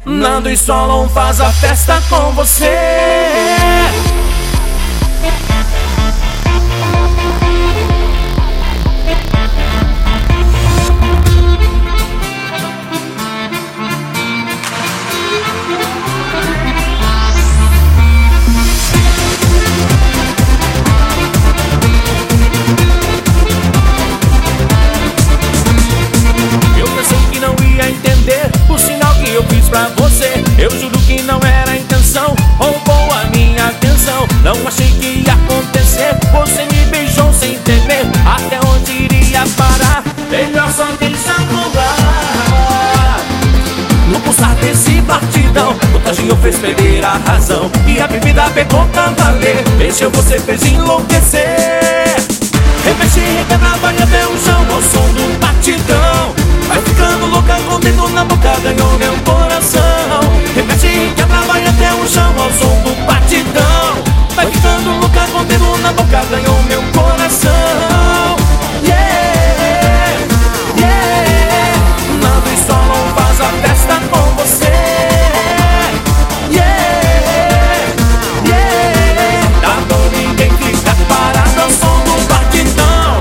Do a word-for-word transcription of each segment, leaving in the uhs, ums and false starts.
Nando e Solon faz a festa com você. O sinal que eu fiz pra você, eu juro que não era a intenção. Roubou a minha atenção, não achei que ia acontecer. Você me beijou sem temer, até onde iria parar? Melhor só deixar rolar. No pulsar desse batidão, o Tajinho fez perder a razão e a bebida pegou pra valer. Mexeu, você fez enlouquecer. Remexe, requebrava e até o chão ao som do batidão. Vai ficando louca com o dedo na boca, ganhou meu coração. Remexe, quebra, vai até o chão ao som do batidão. Vai ficando louca com o dedo na boca, ganhou meu coração. Yeah, yeah. Nando e Solon faz a festa com você. Yeah, yeah. Dá pra ninguém ficar parado ao som do batidão.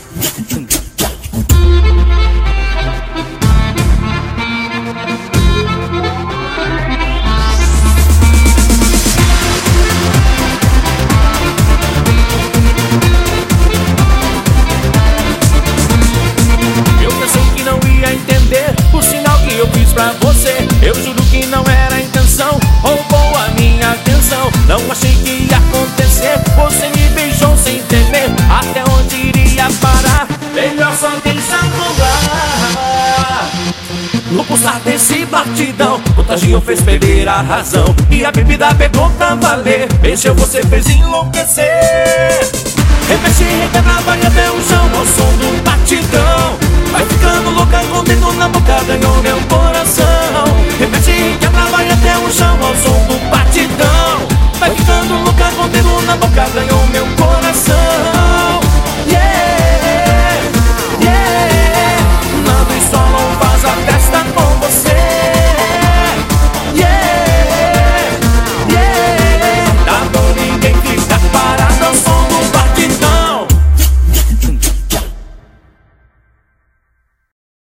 O sinal que eu fiz pra você, eu juro que não era a intenção. Roubou a minha atenção, não achei que ia acontecer. Você me beijou sem temer, até onde iria parar? Melhor só deixar rolar. No pulsar desse batidão, o Tajinho fez perder a razão e a bebida pegou pra valer. Mexeu, você fez enlouquecer. Remexe, requebrava e até o chão ao som do